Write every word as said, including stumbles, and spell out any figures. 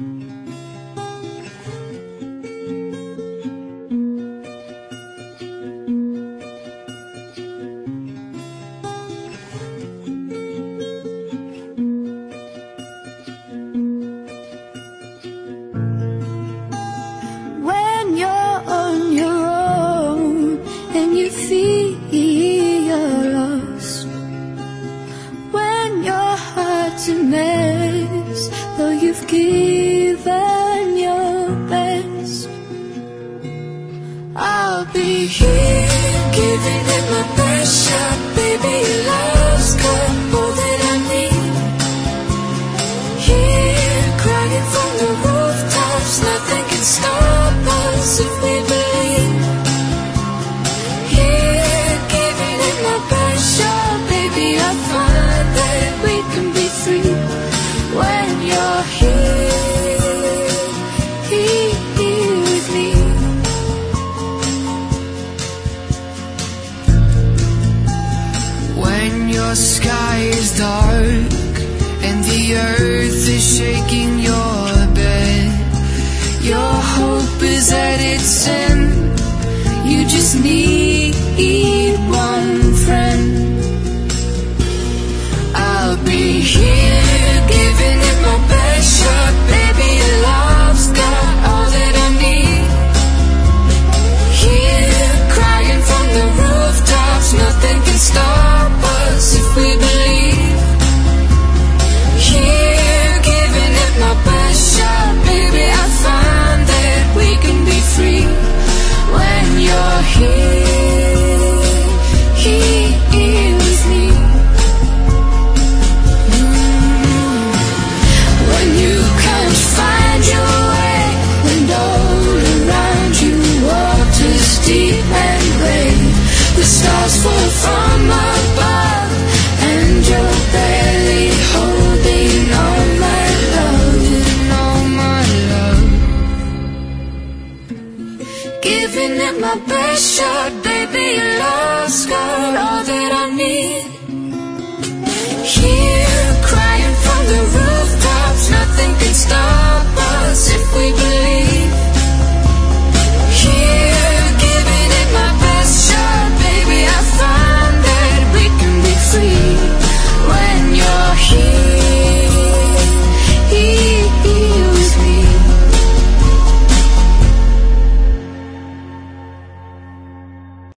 When you're on your own and you feel you're lost, when your heart's a mess, though you've given your best, I'll be here, giving it my best shot. Baby, your love's got all that I need. Here, crying from the rooftops, nothing can stop us if we believe. Here, giving it my best shot. Baby, I find that we can be free when you're here, here, here with me. When your sky is dark and the earth is shaking your bed, your hope is at its end. You just need one friend. I'll be here, giving it my best shot. Baby, your love's got all that I need. Here, crying from the rooftops, nothing can stop us if we believe. Here, giving it my best shot. Baby, I find that we can be free when you're here, here, here with me. Mm. When you can't find your way, when all around you water's deep and gray, the stars fall from above and you're barely holding all my love, all my love. Giving it my best shot, baby, your love's got all that I need.